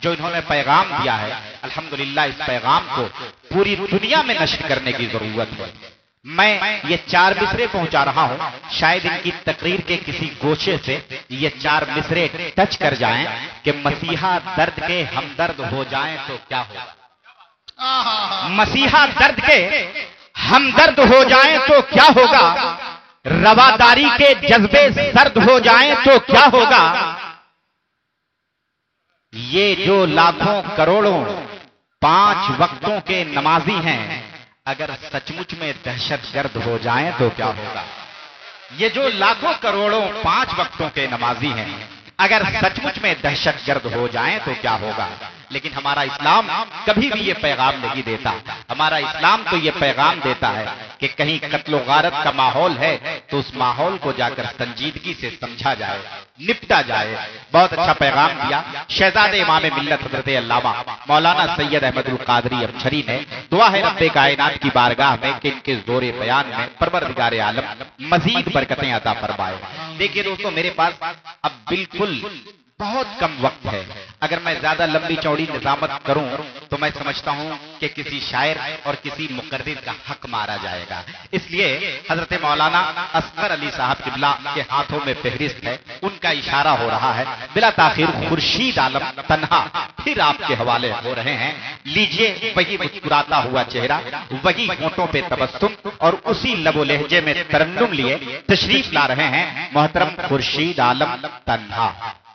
जो इन्होंने पैगाम दिया है, अल्हम्दुलिल्लाह इस पैगाम को पूरी दुनिया में नश्र करने की जरूरत है। मैं ये 4 मिसरे पहुंचा रहा हूं, शायद इनकी तकरीर के किसी गोशे से ये 4 मिसरे टच कर जाएं कि मसीहा दर्द के हमदर्द हो जाएं तो क्या होगा। मसीहा दर्द के हमदर्द हो जाएं तो क्या होगा, रवादारी के जज्बे सर्द हो जाएं तो क्या होगा। ये जो लाखों करोड़ों 5 वक्तों के नमाजी हैं, अगर सचमुच में दहशतगर्द हो जाएं तो क्या होगा। ये जो लाखों करोड़ों 5 वक्तों के नमाजी हैं, अगर सचमुच में दहशतगर्द हो जाएं तो क्या होगा। लेकिन हमारा इस्लाम कभी भी ये पैगाम नहीं देता। हमारा इस्लाम तो ये पैगाम देता है कि कहीं कत्लो गारत का माहौल है तो उस माहौल को जाकर संजीदगी से समझा जाए, निपटा जाए। बहुत अच्छा पैगाम दिया शहजादे इमाम मिल्लत हजरत अल्लामा मौलाना सैयद अहमदुल कादरी अबछरी ने। दुआ है रब्बे कायनात की बारगाह में कि इनके जोरे बयान में परवरदिगार आलम मजीद बरकतें अता फरमाए। देखिए दोस्तों, मेरे पास अब बिल्कुल बहुत कम वक्त है। अगर मैं ज्यादा लंबी चौड़ी निजामत करूं तो मैं समझता हूं कि किसी शायर और किसी मुकर्रिर का हक मारा जाएगा। इसलिए हजरत मौलाना असगर अली साहब किबला के हाथों में फहरिस्त है, उनका इशारा हो रहा है। बिला ताखिर खुर्शीद आलम तन्हा फिर आपके हवाले हो रहे हैं। लीजिए वही मुस्कुराता हुआ चेहरा, वही होंठों पे तबस्सुम और उसी लबो लहजे में तरन्नुम लिए तशरीफ ला रहे हैं मोहतरम खुर्शीद आलम तन्हा।